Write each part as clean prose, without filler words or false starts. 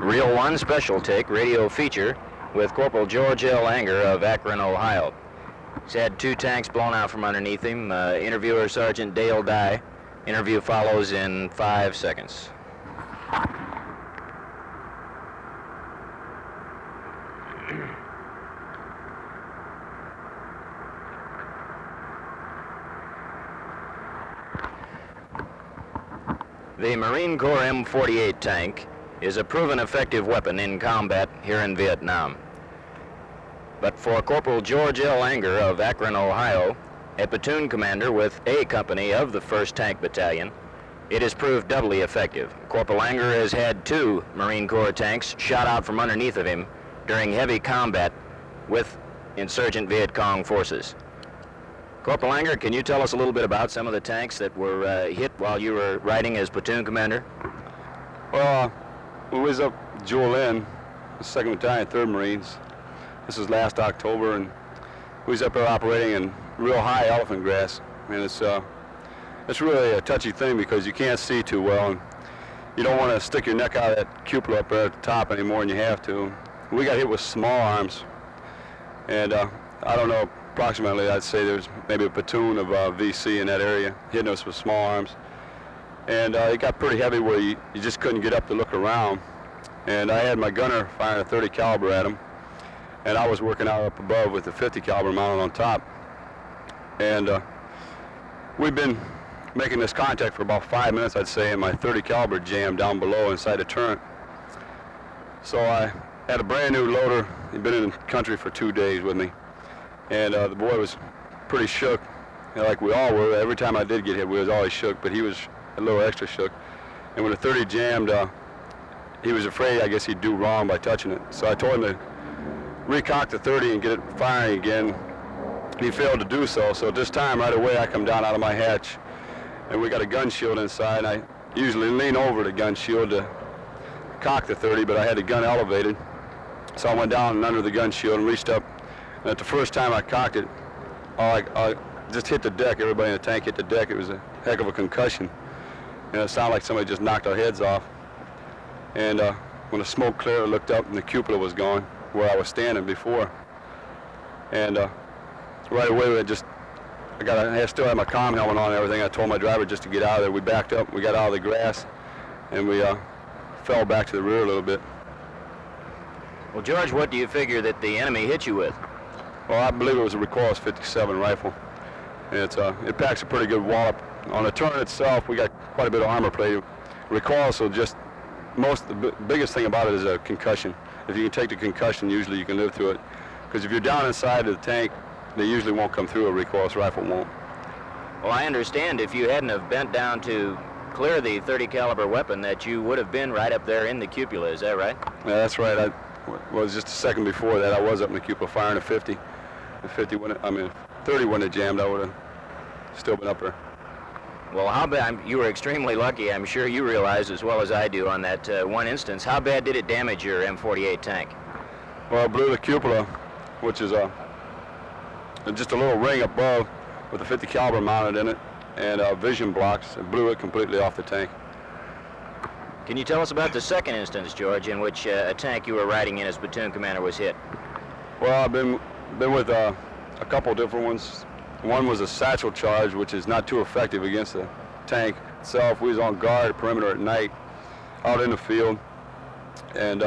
Reel 1 Special Take radio feature with Corporal George L. Anger of Akron, Ohio. He's had 2 tanks blown out from underneath him. Interviewer Sergeant Dale Dye. Interview follows in 5 seconds. The Marine Corps M48 tank is a proven effective weapon in combat here in Vietnam. But for Corporal George L. Anger of Akron, Ohio, a platoon commander with A Company of the 1st Tank Battalion, it has proved doubly effective. Corporal Anger has had 2 Marine Corps tanks shot out from underneath of him during heavy combat with insurgent Viet Cong forces. Corporal Anger, can you tell us a little bit about some of the tanks that were hit while you were riding as platoon commander? Well, we was up Jewel Inn, the 2nd Battalion, 3rd Marines. This was last October, and we was up there operating in real high elephant grass. And it's really a touchy thing because you can't see too well, and you don't want to stick your neck out of that cupola up there at the top any more than you have to. We got hit with small arms, and I don't know, approximately I'd say there's maybe a platoon of VC in that area hitting us with small arms. And it got pretty heavy where you just couldn't get up to look around. And I had my gunner firing a 30 caliber at him, and I was working out up above with the 50 caliber mounted on top. And we've been making this contact for about 5 minutes, I'd say, and my 30 caliber jammed down below inside the turret. So I had a brand new loader. He'd been in the country for 2 days with me. And the boy was pretty shook, like we all were. Every time I did get hit, we was always shook, but he was a little extra shook. And when the 30 jammed, he was afraid, I guess, he'd do wrong by touching it. So I told him to recock the 30 and get it firing again. He failed to do so. So this time, right away, I come down out of my hatch, and we got a gun shield inside. I usually lean over the gun shield to cock the 30, but I had the gun elevated. So I went down and under the gun shield and reached up. And at the first time I cocked it, I just hit the deck. Everybody in the tank hit the deck. It was a heck of a concussion. And it sounded like somebody just knocked our heads off. And when the smoke cleared, I looked up and the cupola was gone where I was standing before. And right away, I still had my comm helmet on and everything. I told my driver just to get out of there. We backed up, we got out of the grass, and we fell back to the rear a little bit. Well, George, what do you figure that the enemy hit you with? Well, I believe it was a Recoilless 57 rifle. And it packs a pretty good wallop. On the turret itself, we got quite a bit of armor plate. Recoilless will just, the biggest thing about it is a concussion. If you can take the concussion, usually you can live through it. Because if you're down inside of the tank, they usually won't come through. A Recoilless rifle won't. Well, I understand if you hadn't have bent down to clear the 30 caliber weapon that you would have been right up there in the cupola. Is that right? Yeah, that's right. Well, it was just a second before that. I was up in the cupola firing a 50. The 30 when it jammed, I would have still been up there. Well, how bad? You were extremely lucky. I'm sure you realize as well as I do on that one instance. How bad did it damage your M48 tank? Well, it blew the cupola, which is just a little ring above with a 50 caliber mounted in it, and vision blocks. It blew it completely off the tank. Can you tell us about the second instance, George, in which a tank you were riding in as platoon commander was hit? Well, I've been with a couple different ones. One was a satchel charge, which is not too effective against the tank itself. We was on guard perimeter at night, out in the field, and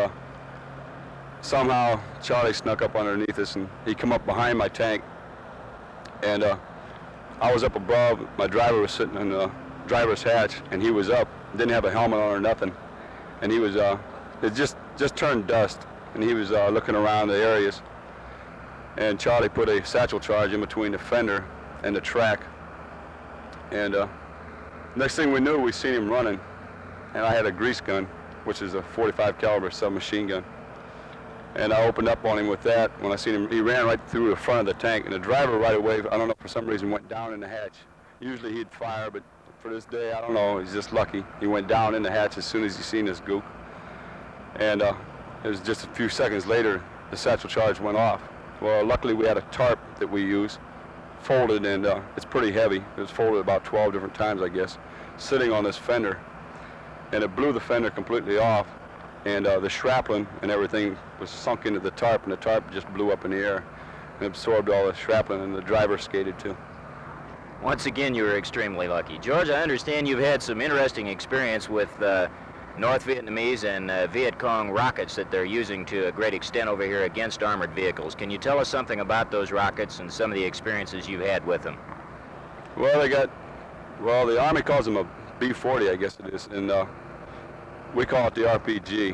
somehow Charlie snuck up underneath us, and he come up behind my tank, and I was up above. My driver was sitting in the driver's hatch, and he was up, didn't have a helmet on or nothing, and he was it just turned dust, and he was looking around the areas. And Charlie put a satchel charge in between the fender and the track. And next thing we knew, we seen him running. And I had a grease gun, which is a 45 caliber submachine gun. And I opened up on him with that. When I seen him, he ran right through the front of the tank. And the driver right away, I don't know, for some reason went down in the hatch. Usually he'd fire, but for this day, I don't know, he's just lucky. He went down in the hatch as soon as he seen this gook. And it was just a few seconds later, the satchel charge went off. Well, luckily we had a tarp that we use, folded, and it's pretty heavy. It was folded about 12 different times, I guess, sitting on this fender. And it blew the fender completely off. and the shrapnel and everything was sunk into the tarp, and the tarp just blew up in the air and absorbed all the shrapnel, and the driver skated too. Once again, you were extremely lucky. George, I understand you've had some interesting experience with North Vietnamese and Viet Cong rockets that they're using to a great extent over here against armored vehicles. Can you tell us something about those rockets and some of the experiences you've had with them? Well, the Army calls them a B-40, I guess it is, and we call it the RPG.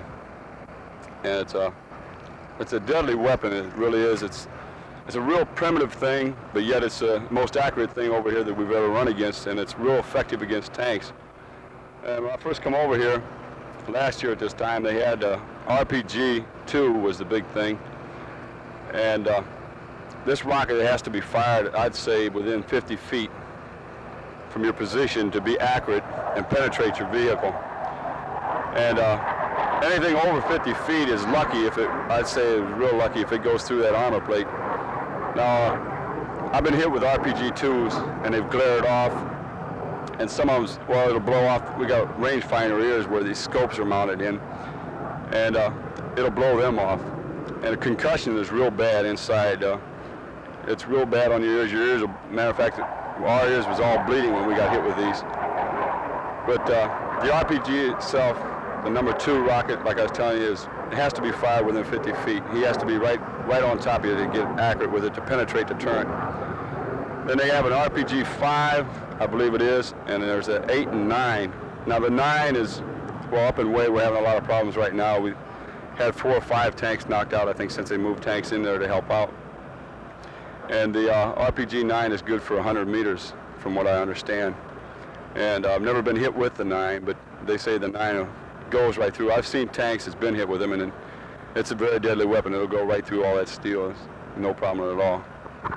And it's a deadly weapon. It really is. It's a real primitive thing, but yet it's the most accurate thing over here that we've ever run against, and it's real effective against tanks. And when I first come over here last year at this time, they had RPG-2 was the big thing, and this rocket has to be fired, I'd say, within 50 feet from your position to be accurate and penetrate your vehicle. And anything over 50 feet is lucky if it, I'd say it's real lucky if it goes through that armor plate. Now, I've been hit with RPG-2s and they've glared off, and some of them, well, it'll blow off. We got rangefinder ears where these scopes are mounted in, and it'll blow them off. And the concussion is real bad inside. It's real bad on your ears. Your ears, matter of fact, our ears was all bleeding when we got hit with these. But the RPG itself, the number 2 rocket, like I was telling you, it has to be fired within 50 feet. He has to be right on top of you to get accurate with it to penetrate the turret. Then they have an RPG-5, I believe it is, and there's an 8 and 9. Now the 9 is, well, up in Wade, we're having a lot of problems right now. We had 4 or 5 tanks knocked out, I think, since they moved tanks in there to help out. And the RPG-9 is good for 100 meters, from what I understand. And I've never been hit with the 9, but they say the 9 goes right through. I've seen tanks that's been hit with them, and it's a very deadly weapon. It'll go right through all that steel. It's no problem at all.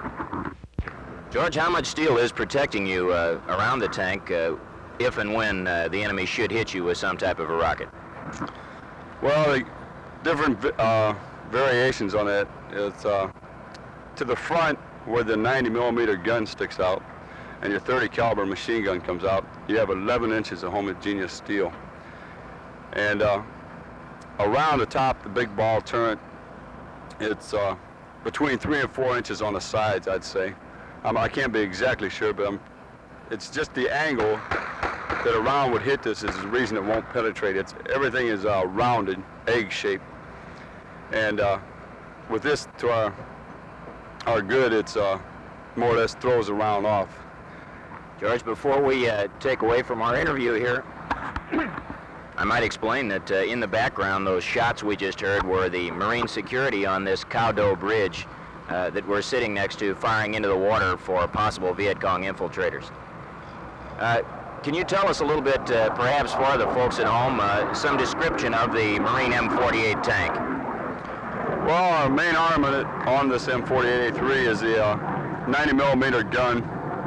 George, how much steel is protecting you around the tank if and when the enemy should hit you with some type of a rocket? Well, the different variations on that. It's to the front where the 90 millimeter gun sticks out and your 30 caliber machine gun comes out, you have 11 inches of homogeneous steel. And around the top, the big ball turret, it's between 3 and 4 inches on the sides, I'd say. I can't be exactly sure, but it's just the angle that a round would hit this is the reason it won't penetrate. Everything is rounded, egg-shaped. And with this, to our good, it's more or less throws the round off. George, before we take away from our interview here, I might explain that in the background, those shots we just heard were the Marine security on this Cow Doe Bridge that we're sitting next to, firing into the water for possible Viet Cong infiltrators. Can you tell us a little bit, perhaps for the folks at home, some description of the Marine M48 tank? Well, our main armament on this M48A3 is the 90 millimeter gun,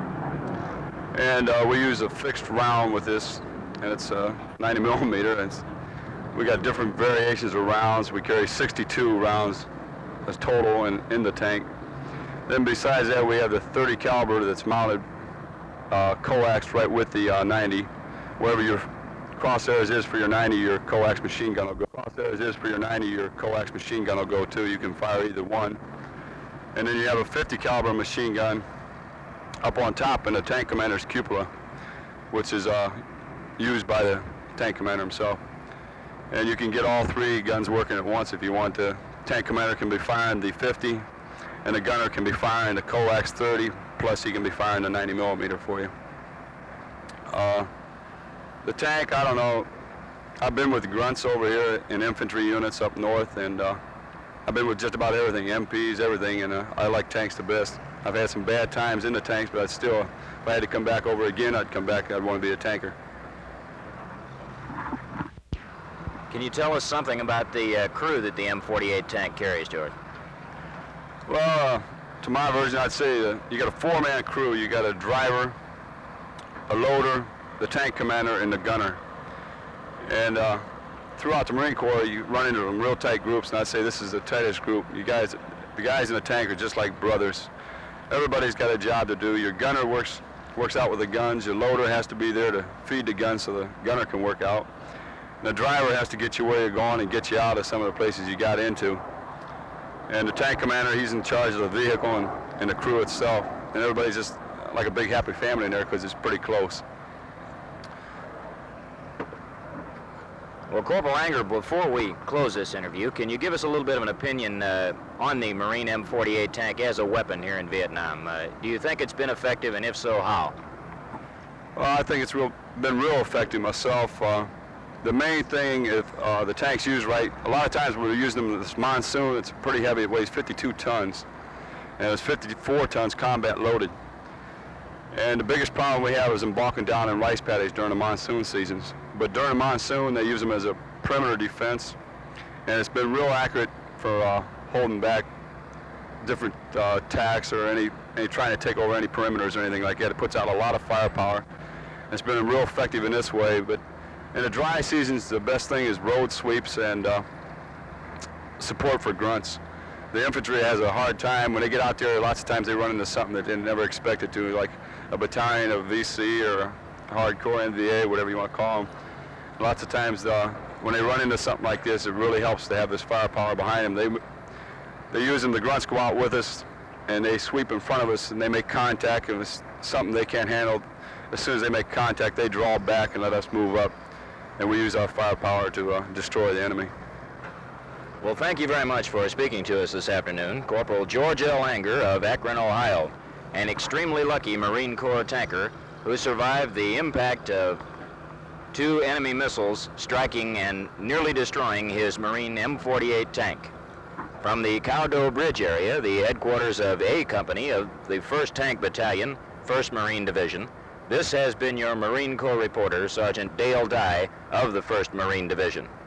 and we use a fixed round with this, and it's 90 millimeter. We got different variations of rounds. We carry 62 rounds as total in the tank. Then besides that, we have the 30 caliber that's mounted coaxed right with the 90. Wherever your crosshairs is for your 90, your coax machine gun will go. Crosshairs is for your 90, your coax machine gun will go too. You can fire either one. And then you have a 50 caliber machine gun up on top in the tank commander's cupola, which is used by the tank commander himself. And you can get all 3 guns working at once if you want to. Tank commander can be firing the 50, and the gunner can be firing the coax 30, plus he can be firing the 90 millimeter for you. The tank, I don't know, I've been with grunts over here in infantry units up north, and I've been with just about everything, MPs, everything, and I like tanks the best. I've had some bad times in the tanks, but if I had to come back over again, I'd come back, I'd want to be a tanker. Can you tell us something about the crew that the M48 tank carries, George? Well, to my version, I'd say you got a 4-man crew. You got a driver, a loader, the tank commander, and the gunner. And throughout the Marine Corps, you run into them real tight groups, and I'd say this is the tightest group. The guys in the tank are just like brothers. Everybody's got a job to do. Your gunner works out with the guns. Your loader has to be there to feed the guns so the gunner can work out. The driver has to get you where you're going and get you out of some of the places you got into. And the tank commander, he's in charge of the vehicle and the crew itself. And everybody's just like a big happy family in there because it's pretty close. Well, Corporal Anger, before we close this interview, can you give us a little bit of an opinion on the Marine M48 tank as a weapon here in Vietnam? Do you think it's been effective, and if so, how? Well, I think it's been real effective myself. The main thing, if the tank's used right, a lot of times we're using them this monsoon. It's pretty heavy. It weighs 52 tons, and it's 54 tons combat loaded. And the biggest problem we have is embarking down in rice paddies during the monsoon seasons. But during the monsoon, they use them as a perimeter defense, and it's been real accurate for holding back different attacks or any trying to take over any perimeters or anything like that. It puts out a lot of firepower. It's been real effective in this way, but in the dry seasons, the best thing is road sweeps and support for grunts. The infantry has a hard time. When they get out there, lots of times they run into something that they never expected to, like a battalion of VC or hardcore NVA, whatever you want to call them. Lots of times when they run into something like this, it really helps to have this firepower behind them. They use them, the grunts go out with us, and they sweep in front of us, and they make contact, and it's something they can't handle. As soon as they make contact, they draw back and let us move up, and we use our firepower to destroy the enemy. Well, thank you very much for speaking to us this afternoon. Corporal George L. Anger of Akron, Ohio, an extremely lucky Marine Corps tanker who survived the impact of 2 enemy missiles striking and nearly destroying his Marine M48 tank. From the Cowdoe Bridge area, the headquarters of A Company of the 1st Tank Battalion, 1st Marine Division, this has been your Marine Corps reporter, Sergeant Dale Dye of the 1st Marine Division.